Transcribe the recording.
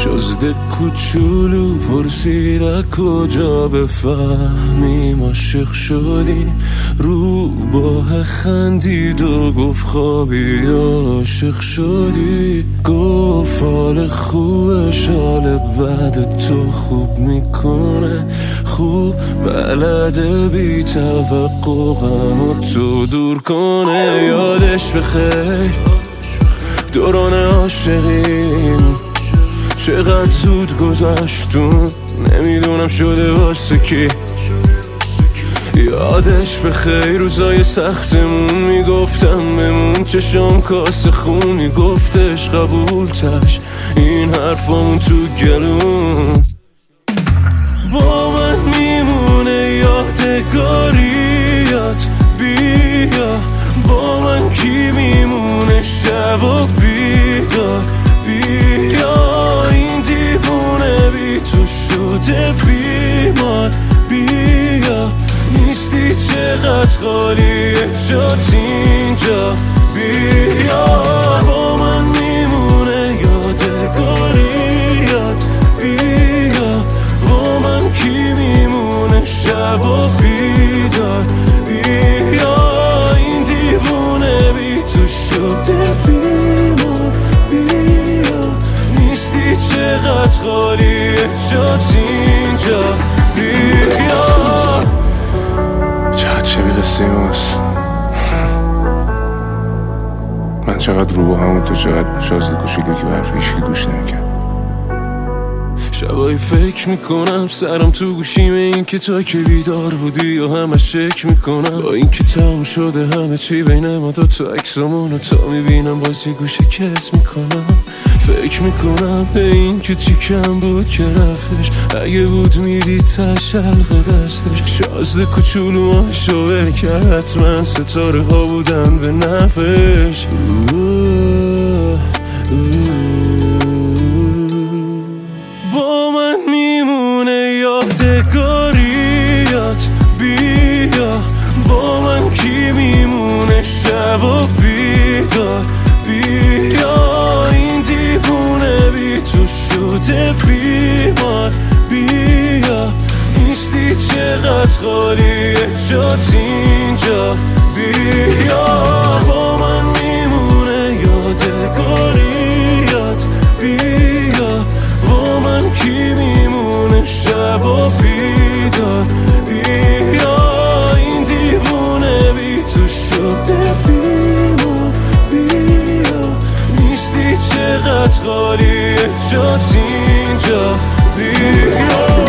شازده کوچولو پرسید از کجا بفهمیم عاشق شدیم، روباه خندید و گفت خوابی عاشق شدی. گفت حال خوبه شال بعد تو خوب میکنه، خوب بلده بی توقع غمو تو دور کنه. یادش بخیر دوران عاشقیم، چقدر زود گذشتون نمیدونم شده واسه کی. یادش بخیر روزای سختمون، میگفتم بمون چشام کاسه خونی، گفتش قبول تش این حرفامون تو گلون. با من میمونه یادگاریات، بیا با من کی میمونه شب و بیدار. بیا این دیوونه بی تو شده بیمار، بیا نیستی چقدر خالیه جات اینجا. بیا با من میمونه یادگاریات، بیا با من کی میمونه شب و بیدار. بیا این دیوونه بی تو شده بیمار، بیا نیستی چقدر خالیه جات اینجا. بیا چقدر شبیه قصه ماست، من چقدر رو با همون تو چقدر شازده کوچولو که برف هیچکی گوش نمیکرد. شبایی فکر میکنم سرم تو گوشیمه، این که تا که بیدار بودی یا همش شک میکنم. با این که تموم شده همه چی بین ما دو تا عکسامونو تا میبینم باز یه گوشه کس میکنم. فکر میکنم به این که چی کم بود که رفتش، اگه بود میدید تشلق دستش. شازده کوچولو ماشو ول کرد، حتما ستاره ها بودن به نفش. با من میمونه یادگاریات، بیا با من کی میمونه شب و بیدار. بیا این دیوونه بی تو شده بیمار، بیا نیستی چقدر خالیه جات اینجا. بیا با من میمونه یادگاریات، بیا با من کی میمونه شب و بیدار. بیا این دیوونه بی تو شده بیمار، بیا نیستی چقدر خالیه جات اینجا. بیا